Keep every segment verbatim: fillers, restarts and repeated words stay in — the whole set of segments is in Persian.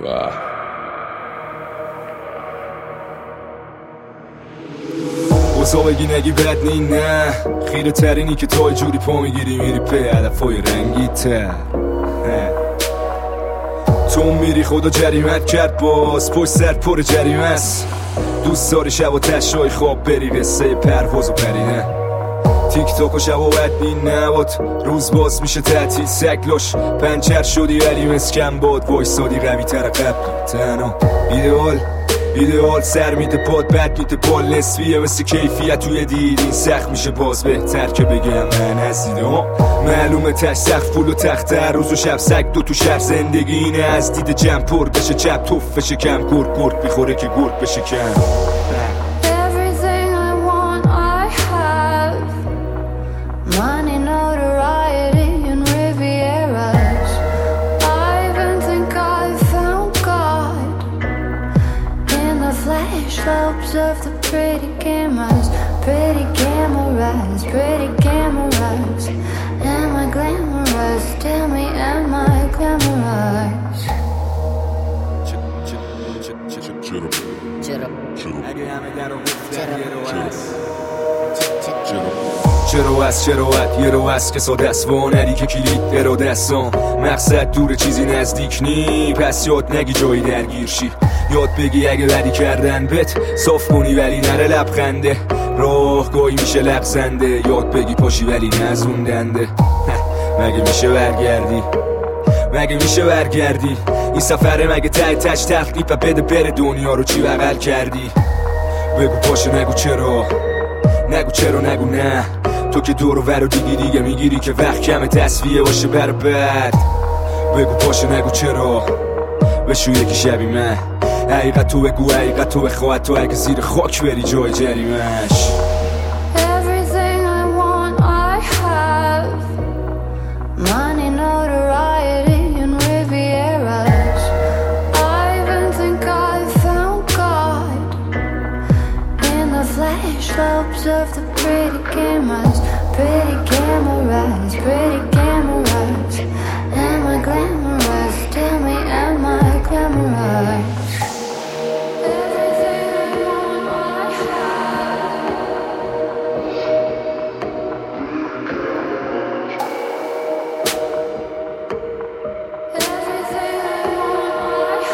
اوزا بگی نگی بد نی نه خیره ترینی که تو جوری پا میگیری میری پی علفای رنگی تر تو میری خدا جریمت کرد باز پشت سر پر جریمه است دوست داری شب و تشای خواب بری قصه پرواز و پرینه تیک تاک و شب و بد بین نباد روز باز میشه تعطیل سگلاش پنچر شدی ولی مسکن باد وایسادی قوی تر قبلی تنها ایدئال ایدئال سر میده پاد بد میده بال نصفیه مثل کیفیت توی دید این سخت میشه باز بهتر که بگم من از دیده ها معلومه تش سخت پول و تخت روز و شب سگ دو تو شهر زندگی اینه از دید جمع پر بشه چپ توف بشه کم گرگ گرگ بیخوره که گرگ بشه کم of the pretty cameras, pretty cameras, pretty cameras. Am I glamorous? Tell me, am I glamorous? چرا از چرا ات یه رو از که ساده است وانری که کلید اراده استان مقصد دور چیزی نزدیک نی پس یاد نگی جایی درگیر شی یاد بگی اگه بدی کردن بت صاف کنی ولی نره لبخنده راه گاهی میشه لغزنده یاد بگی پاشی ولی نزوندنده مگه میشه برگردی مگه میشه برگردی این سفره مگه ته تش تخلیف و بده بره دنیا رو چی بغل کردی بگو پاشه نگو چرا نگو چرا نگو نه تو که دور و ور و دیگی دیگه میگیری که وقت کم تصفیه باشه بر بعد بگو پاشه نگو چرا بشو یکی شبی من حقیقت تو بگو حقیقت تو بخواهد تو اگه زیر خاک بری جای جریمش of the pretty cameras, pretty cameras, pretty cameras. Am I glamorous? Tell me, am I glamorous? Everything I want, I have. Everything I want,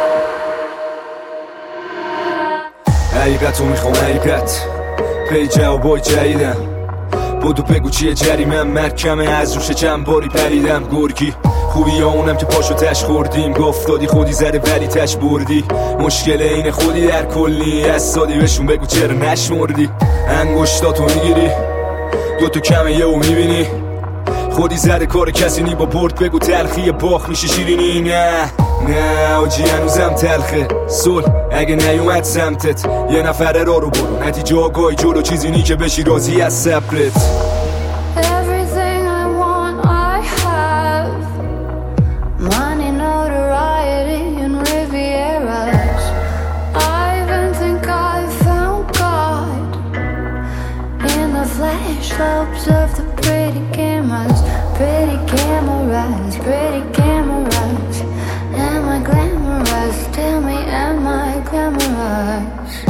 I have. حقیقت رو میخوام حقیقت پی جوابای جدیدم بودو بگو چیه جریمم مرکمه از روش چند باری پریدم گرگی خوبی یا اونم که پاشو تش خوردیم گفت دادی خودی زده ولی تش بردی مشکل اینه خودی در کلی از سادی بهشون بگو چرا نشمردی انگشتاتو میگیری دوتو کمه یه و میبینی خودی زده کار کسی نی با برد بگو تلخی باخ میشه شیرینی نه نه آجی هنوزم تلخه صلح اگه نیومد سمتت یه نفره را رو برو نتیجه آگاهی جلو چیزی نی که بشی راضی از صبرت Slopes of the pretty cameras, pretty cameras, pretty cameras. Am I glamorous? Tell me, am I glamorous?